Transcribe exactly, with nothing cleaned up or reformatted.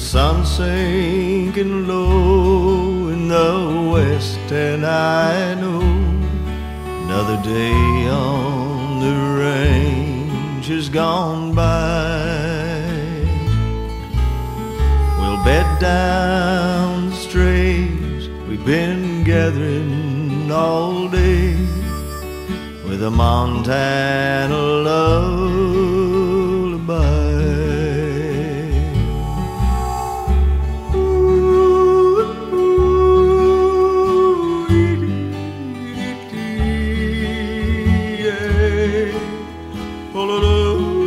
sun sinking low in the west, and I know another day on the range has gone by. We'll bed down the strays we've been gathering all day with a Montana lullaby. Oh,